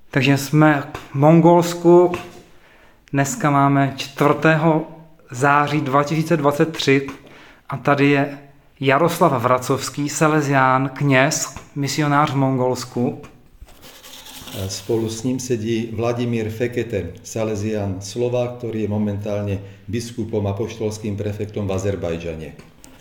Takže jsme v Mongolsku, dneska máme 4. září 2023 a tady je Jaroslav Vracovský, Salesián, kněz, misionář v Mongolsku. Spolu s ním sedí Vladimír Fekete, Salesián Slovák, ktorý je momentálne biskupom a apoštolským prefektom v Azerbajdžane.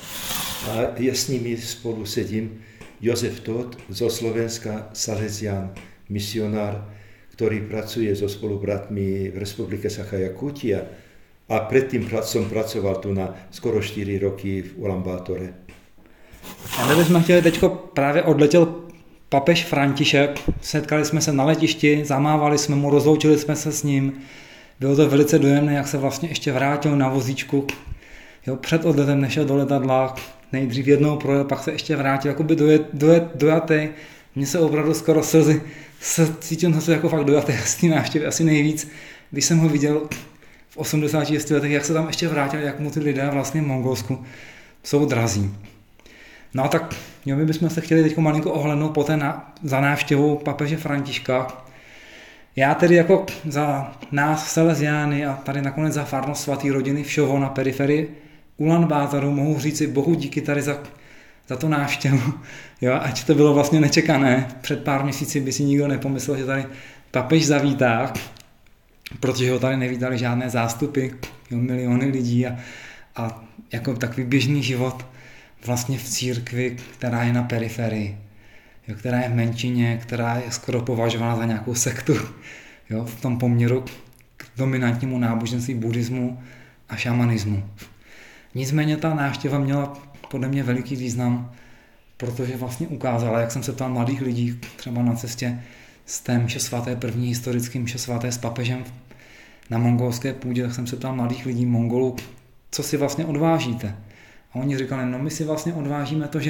A ja s nimi spolu sedím Jozef Tóth zo Slovenska, Salesián, misionár, ktorý pracuje so spolubratmi v Republike Sacha-Jakútia a predtým som pracoval tu na skoro 4 roky v Ulaanbátore. A my bychom chtěli, teďko právě odletěl papež František, setkali jsme se na letišti, zamávali jsme mu, rozloučili jsme se s ním. Bylo to velice dojemné, jak se vlastně ještě vrátil na vozíčku. Jo, před odletem nešel do letadla, nejdřív jednou projel, pak se ještě vrátil, jakoby dojatý. Mně se opravdu skoro slzy, cítím se jako fakt dojatý z té návštěvy asi nejvíc, když jsem ho viděl v 86 letech, jak se tam ještě vrátil, jak mu ty lidé vlastně v Mongolsku jsou drazí. No a tak my bychom se chtěli teď malinko ohlednout poté za návštěvou papeže Františka. Já tedy jako za nás Salesiány a tady nakonec za farnost svatý rodiny Všovo na periferii Ulaanbátoru mohu říci Bohu díky tady za tu návštěvu. Jo, ať to bylo vlastně nečekané. Před pár měsíci by si nikdo nepomyslel, že tady papež zavítá, protože ho tady nevítali žádné zástupy, jo, miliony lidí a jako takový běžný život vlastně v církvi, která je na periferii, jo, která je v menšině, která je skoro považována za nějakou sektu, jo, v tom poměru k dominantnímu náboženství buddhismu a šamanismu. Nicméně ta návštěva měla podle mě veliký význam, protože vlastně ukázala, jak jsem se ptal mladých lidí, třeba na cestě z té mše svaté, první historický mše svaté s papežem na mongolské půdě, tak jsem se ptal mladých lidí, Mongolů, co si vlastně odvážíte. A oni říkali, no my si vlastně odvážíme to, že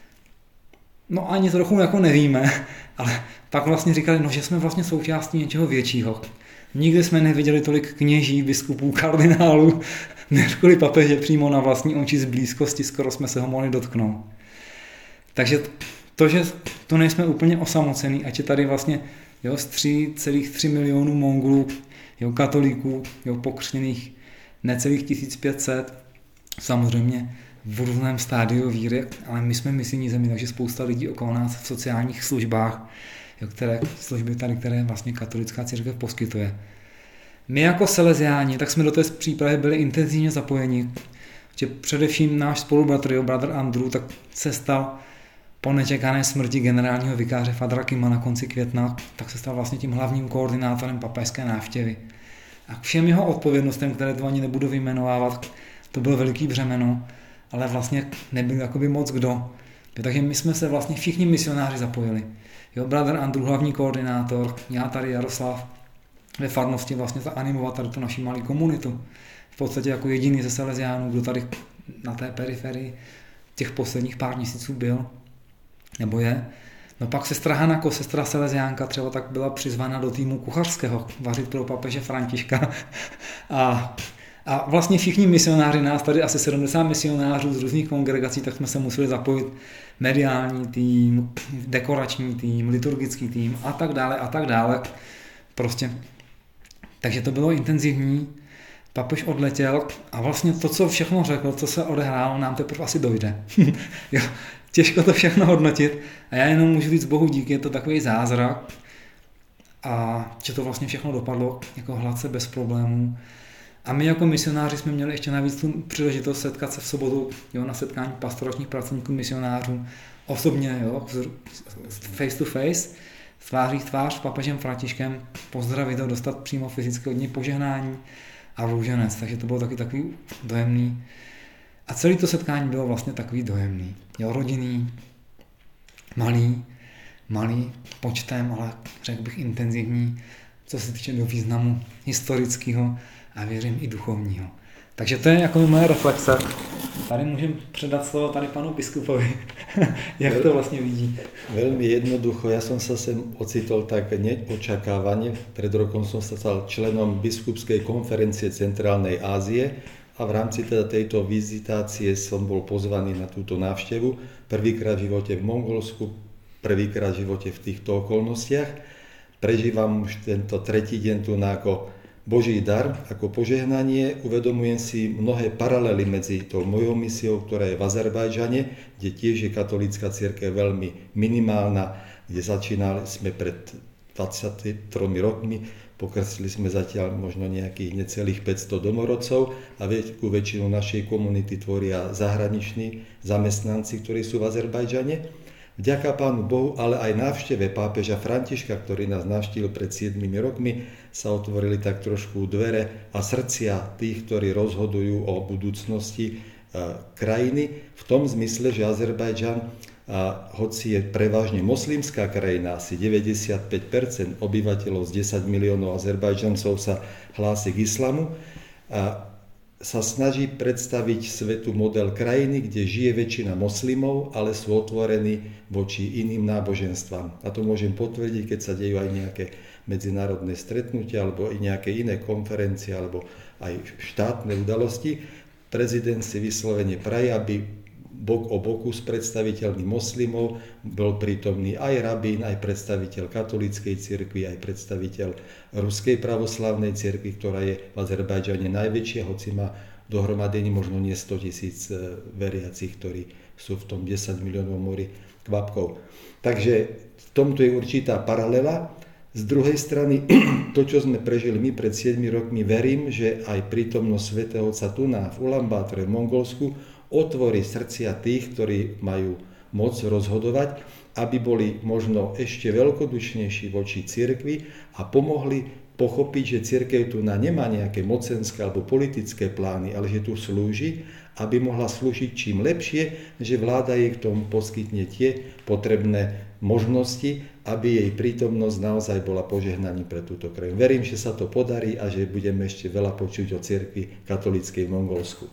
no ani trochu jako nevíme, ale pak vlastně říkali, no že jsme vlastně součástí něčeho většího. Nikdy jsme neviděli tolik kněží, biskupů, kardinálů, než kvůli papeže přímo na vlastní oči z blízkosti, skoro jsme se ho mohli dotknout. Takže to, že to nejsme úplně osamocení, ať je tady vlastně jo, z 3,3 milionů Mongolů, jo, katolíků, jo, pokřtěných necelých 1500, samozřejmě v různém stádiu víry, ale my jsme misijní zemi, takže spousta lidí okolo nás v sociálních službách, jo, které služby tady, které vlastně katolická církev poskytuje. My jako Salesiáni, tak jsme do té přípravy byli intenzivně zapojeni, že především náš spolubratr, bratr Andrew, tak se stal po nečekané smrti generálního vikáře Fadra Kima na konci května, tak se stal vlastně tím hlavním koordinátorem papežské návštěvy. A k všem jeho odpovědnostem, které tu ani nebudu vyjmenovávat, to bylo veliký břemeno, ale vlastně nebyl jakoby moc kdo. Takže my jsme se vlastně všichni misionáři zapojili. Jo, bratr Andrew, hlavní koordinátor, já tady Jaroslav, ve farnosti vlastně zaanimovat tady tu naši malou komunitu. V podstatě jako jediný ze Salesiánů, kdo tady na té periferii těch posledních pár měsíců byl, nebo je. No pak sestra Hanako, sestra Salesiánka, třeba tak byla přizvána do týmu kuchařského vařit pro papeže Františka. A vlastně všichni misionáři, nás tady asi 70 misionářů z různých kongregací, tak jsme se museli zapojit mediální tým, dekorační tým, liturgický tým a tak dále. Prostě. Takže to bylo intenzivní. Papež odletěl a vlastně to, co všechno řekl, co se odehrálo, nám teprve asi dojde. Jo, těžko to všechno hodnotit a já jenom můžu říct Bohu díky, je to takový zázrak a že to vlastně všechno dopadlo jako hladce bez problémů. A my jako misionáři jsme měli ještě navíc tu příležitost setkat se v sobotu, jo, na setkání pastoračních pracovníků misionářů osobně, jo, face to face, tváří v tvář s papežem Františkem, pozdravit ho, dostat přímo fyzicky od něj požehnání a růženec, takže to bylo taky takový dojemný. A celé to setkání bylo vlastně takový dojemný, jo, rodinný, malý počtem, ale řekl bych intenzivní, co se týče do významu historického a věřím i duchovního. Takže to je jako moje reflexe. Tady můžem předat slovo tady panu biskupovi, jak to vlastně vidí. Veľmi jednoducho, ja som sa sem ocitol tak neočakávane. Pred rokom som sa stal členom biskupskej konferencie Centrálnej Ázie a v rámci teda tejto vizitácie som bol pozvaný na túto návštevu. Prvýkrát v živote v Mongolsku, prvýkrát v živote v týchto okolnostiach. Prežívam už tento tretí deň tu ako Boží dar, ako požehnanie. Uvedomujem si mnohé paralely medzi tou mojou misiou, ktorá je v Azerbajdžane, kde tiež je katolícka cirkev veľmi minimálna, kde začínali sme pred 23 rokmi, pokrstili sme zatiaľ možno nejakých necelých 500 domorodcov a veľkú väčšinu našej komunity tvoria zahraniční zamestnanci, ktorí sú v Azerbajdžane. Vďaka Pánu Bohu, ale aj návšteve pápeža Františka, ktorý nás navštívil pred 7 rokmi, sa otvorili tak trošku dvere a srdcia tých, ktorí rozhodujú o budúcnosti krajiny, v tom zmysle, že Azerbajdžan, hoci je prevažne moslimská krajina, asi 95% obyvateľov z 10 miliónov Azerbajdžancov sa hlási k islamu, sa snaží predstaviť svetu model krajiny, kde žije väčšina moslimov, ale sú otvorení voči iným náboženstvám. A to môžem potvrdiť, keď sa dejú aj nejaké medzinárodné stretnutia, alebo i nejaké iné konferencie, alebo aj štátne udalosti. Prezident si vyslovene praje, aby bok o boku s predstaviteľmi moslimov bol prítomný aj rabín, aj predstaviteľ katolíckej cirkvi, aj predstaviteľ ruskej pravoslavnej cirkvi, ktorá je v Azerbajdžane najväčšia, hoci má dohromady možno nie 100 000 veriacich, ktorí sú v tom 10 miliónov mori kvapkov. Takže v tomto je určitá paralela. Z druhej strany, to, čo sme prežili my pred 7 rokmi, verím, že aj prítomnosť svätého Otca Tuna v Ulaanbátore v Mongolsku otvorí srdcia tých, ktorí majú moc rozhodovať, aby boli možno ešte veľkodušnejší voči cirkvi a pomohli pochopiť, že cirkev tu nemá nejaké mocenské alebo politické plány, ale že tu slúži, aby mohla slúžiť čím lepšie, že vláda jej k tomu poskytne tie potrebné možnosti, aby jej prítomnosť naozaj bola požehnaním pre túto krajinu. Verím, že sa to podarí a že budeme ešte veľa počuť o cirkvi katolíckej v Mongolsku.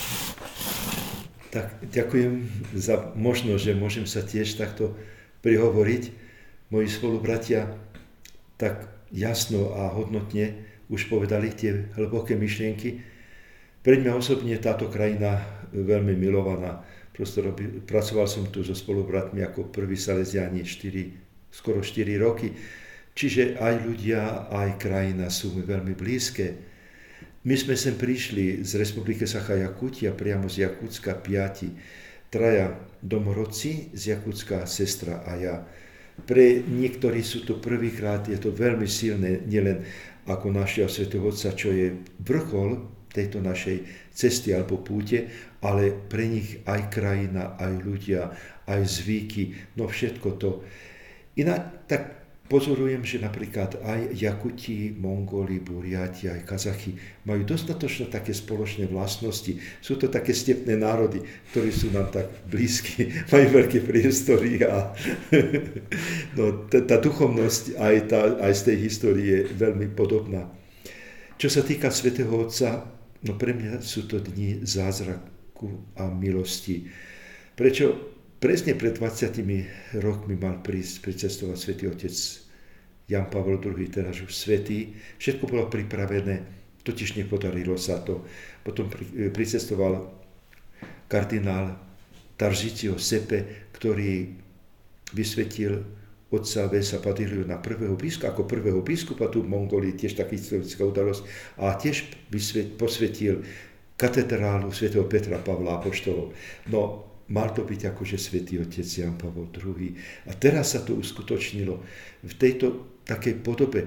Tak ďakujem za možnosť, že môžem sa tiež takto prihovoriť. Moji spolubratia tak jasno a hodnotne už povedali tie hlboké myšlienky. Pre mňa osobne táto krajina veľmi milovaná. Prosto pracoval som tu so spolubratmi ako prví Salesiáni skoro 4 roky. Čiže aj ľudia, aj krajina sú mi veľmi blízke. My sme sem prišli z Republiky Sacha-Jakutia, priamo z Jakutska 5, 3 domorodci z Jakutska, sestra a ja. Pre niektorí sú to prvýkrát, je to veľmi silné, nielen ako našia svätého Otca, čo je vrchol tejto našej cesty alebo púte, ale pre nich aj krajina, aj ľudia, aj zvyky, no všetko to. Inak tak pozorujem, že napríklad aj Jakuti, Mongoli, Buriati, aj Kazachy majú dostatočne také spoločné vlastnosti. Sú to také stepné národy, ktorí sú nám tak blízki, majú veľké priestory a no, tá duchovnosť aj z tej histórie je veľmi podobná. Čo sa týka svätého Otca, no pre mňa sú to dni zázraku a milosti. Prečo? Presne pred 20 rokmi mal pricestovať svätý otec Jan Pavel II, teraz už svätý. Všetko bolo pripravené, totiž nepodarilo sa to. Potom pricestoval kardinál Tarzizio Sepe, ktorý vysvetil otca Vesa Padiliu na prvého biskupa, ako prvého biskupa tu v Mongolii, tiež taká historická udalosť, a tiež posvetil katedrálu svätého Petra Pavla Apoštolov. No, mal to byť akože svätý otec Jan Pavel II. A teraz sa to uskutočnilo v tejto takej podobe.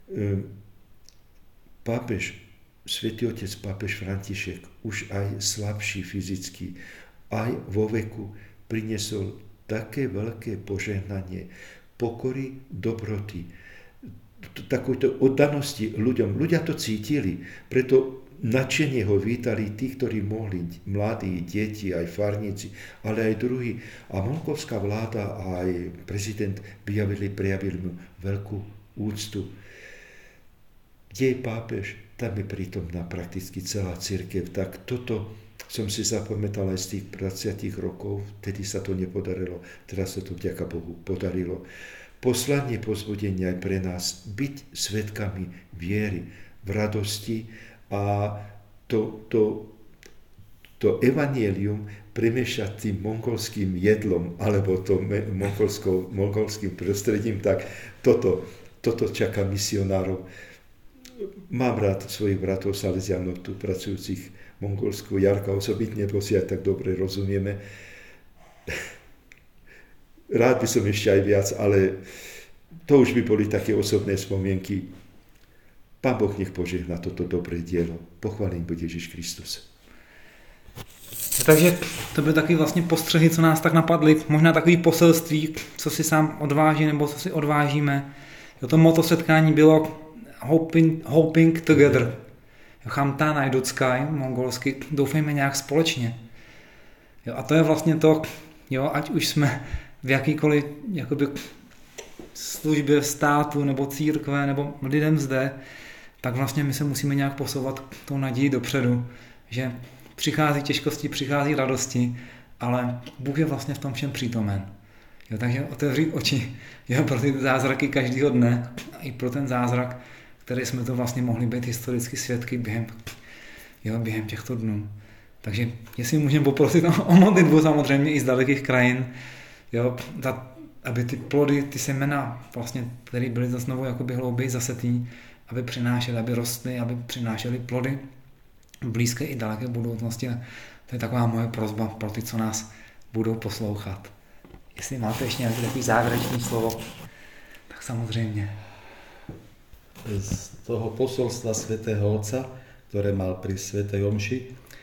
Pápež, svätý otec pápež František, už aj slabší fyzicky, aj vo veku, priniesol také veľké požehnanie, pokory, dobroty, takúto oddanosti ľuďom. Ľudia to cítili, preto nadšenie ho vítali tí, ktorí mohli, mladí, deti, aj farníci, ale aj druhí. A mongolská vláda a aj prezident prejavili mu veľkú úctu. Kde je pápež? Tam je prítomná prakticky celá cirkev. Tak toto som si zapamätal aj z tých 20 rokov, vtedy sa to nepodarilo, teraz sa to vďaka Bohu podarilo. Poslanie pozbudenia aj pre nás byť svedkami viery, v radosti, a to evanjelium premiešať tým mongolským jedlom alebo to mongolským prostredím, tak toto. toto čaká misionárov. Mám rád svojich bratov Salesianov tu pracujúcich v Mongolsku, Jarka osobitne, bo si aj tak dobre rozumieme. Rád by som ešte aj viac, ale to už by boli také osobné spomienky. Pán Boh nech požehná toto dobré dielo. Pochválený bude Ježíš Kristus. Takže to byly takový vlastně postřehy, co nás tak napadly. Možná takový poselství, co si sám odváží nebo co si odvážíme. Jo, to motto setkání bylo hoping together. Chamta najduckaj, mongolsky, doufejme nějak společně. Jo, a to je vlastně to, jo, ať už jsme v jakýkoliv jakoby, službě státu nebo církve nebo lidem zde, tak vlastně my se musíme nějak posouvat tou naději dopředu, že přichází těžkosti, přichází radosti, ale Bůh je vlastně v tom všem přítomen. Jo, takže otevřít oči, jo, pro ty zázraky každého dne i pro ten zázrak, který jsme to vlastně mohli být historicky svědky během těchto dnů. Takže jestli můžeme poprosit o modlitbu samozřejmě i z dalekých krajin, jo, aby ty plody, ty semena, vlastně, které byly znovu jakoby hlouběji zasetý, aby přinášely, aby rostly, aby přinášely plody v blízké i daleké budoucnosti. To je taková moje prosba pro ty, co nás budou poslouchat. Jestli máte ještě nějaké takové závěrečné slovo, tak samozřejmě. Z toho posolstva svätého Otca, ktoré mal pri svätej omši,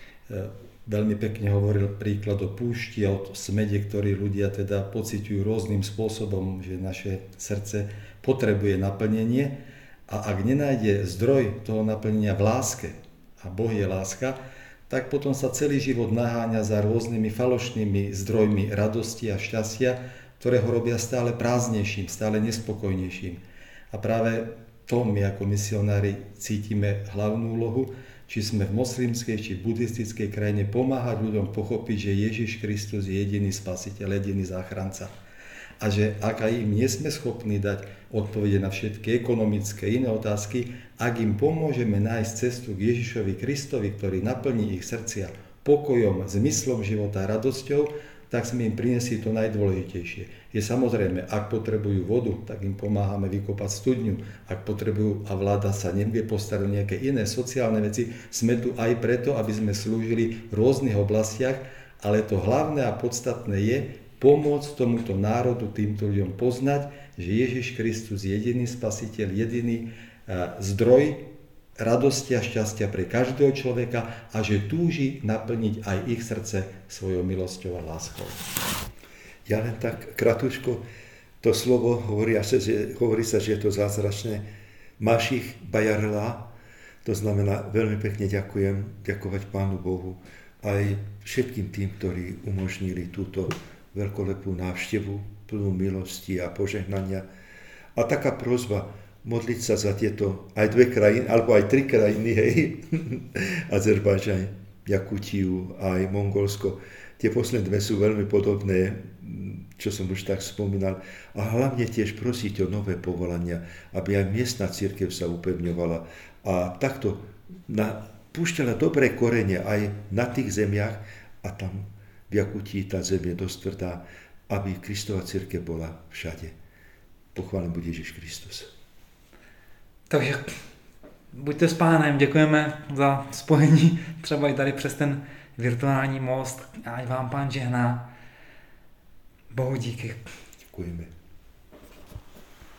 veľmi pekne hovoril príklad o púšti a o smede, ktorý ľudia teda pociťujú rôznym spôsobom, že naše srdce potrebuje naplnenie a ak nenájde zdroj toho naplnenia v láske, a Boh je láska, tak potom sa celý život naháňa za rôznymi falošnými zdrojmi radosti a šťastia, ktoré ho robia stále prázdnejším, stále nespokojnejším. A práve to my ako misionári cítime hlavnú úlohu, či sme v moslimskej či buddhistickej krajine, pomáhať ľuďom pochopiť, že Ježiš Kristus je jediný spasiteľ, jediný záchranca. A že ak aj im nie sme schopní dať odpovede na všetky ekonomické iné otázky, ak im pomôžeme nájsť cestu k Ježišovi Kristovi, ktorý naplní ich srdcia pokojom, zmyslom života a radosťou, tak sme im priniesli to najdôležitejšie. Je samozrejme, ak potrebujú vodu, tak im pomáhame vykopať studňu. Ak potrebujú a vláda sa nevie postarať nejaké iné sociálne veci, sme tu aj preto, aby sme slúžili v rôznych oblastiach, ale to hlavné a podstatné je pomôcť tomuto národu, týmto ľuďom poznať, že Ježiš Kristus je jediný spasiteľ, jediný zdroj radosti a šťastia pre každého človeka a že túži naplniť aj ich srdce svojou milosťou a láskou. Ja len tak kratučko, to slovo hovorí sa, že je to zázračné. Máš ich bajarla, to znamená veľmi pekne ďakovať Pánu Bohu aj všetkým tým, ktorí umožnili túto veľkolepú návštevu, plnú milosti a požehnania. A taká prosba, modliť sa za tieto aj 2 krajiny, alebo aj 3 krajiny, hej, Azerbajdžan, Jakutiu, aj Mongolsko. Tie posledné 2 sú veľmi podobné, čo som už tak spomínal. A hlavne tiež prosiť o nové povolania, aby aj miestna cirkev sa upevňovala a takto púšťala dobré korene aj na tých zemiach a tam v Jakutii tá zem je dosť tvrdá, aby Kristova cirkev bola všade. Pochválený bude Ježiš Kristus. Takže buďte s Pánem, děkujeme za spojení, třeba i tady přes ten virtuální most. Ať vám Pán žehná. Bohu díky. Děkujeme.